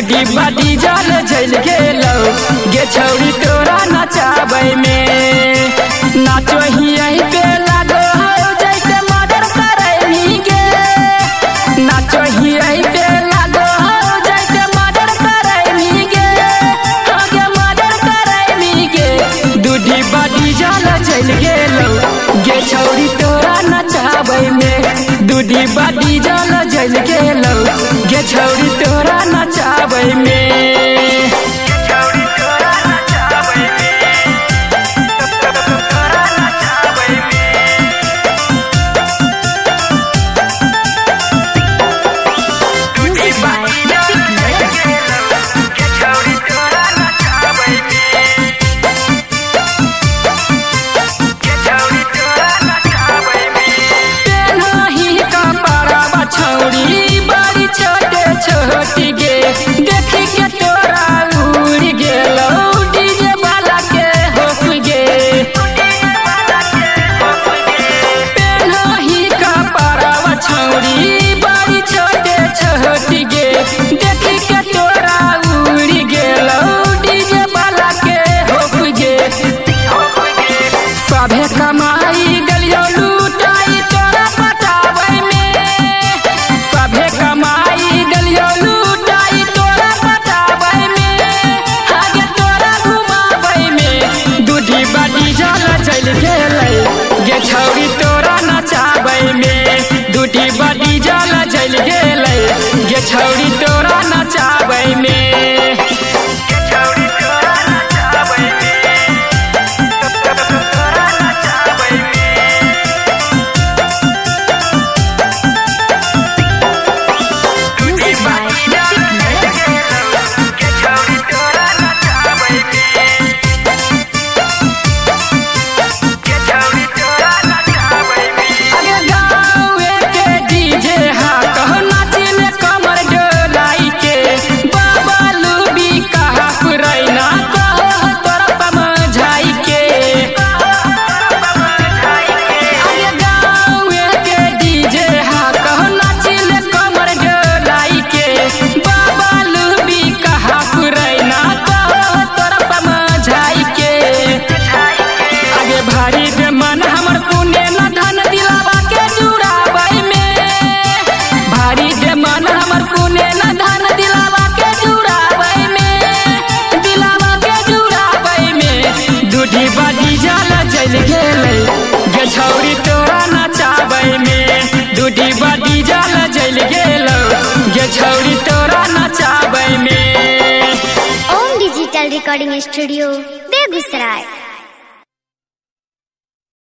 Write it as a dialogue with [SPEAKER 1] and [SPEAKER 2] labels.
[SPEAKER 1] डिब्बा डीजल जल गेलो गे छौरी तोरा नचाबै में नाचो ही यहीं पे लागो हो जैसे मर्डर करैनी गे नाचो ही यहीं पे लागो हो जैसे मर्डर करैनी गे आगे मर्डर करैनी गे दू डिब्बा डीजल जल गेलो गे छौरी तोरा नचाबै में दू डिब्बा डीजल जल गेलो गे छौरी तोरा नचाबै में छोटी गे देखी के तोरा उड़ गेलो डीजे वाला के होफ गे पेनही कपड़वा छौरी बड़ी छोटे छोटी गे देखी के तोरा उड़ गेलो डीजे वाला के होफ गे सभे कमाई गलियो लूटाई तोरा पटाबै में सभे कमाई गलियो लूटाई तोरा पटाबै में आगे तोरा घुमाबै में दू डिब्बा डीजल जल गेलै गे छौरी तोरा नचाबै में दू डिब्बा डीजल जल गेलै गे छौरी तोरा नचाबै में डिब्बा डीजल जल गेलै गे छौरी तोरा नचाबै में दू डिब्बा डीजल जल गेलो गे छौरी तोरा नचाबै में
[SPEAKER 2] Om digital recording studio Begusarai.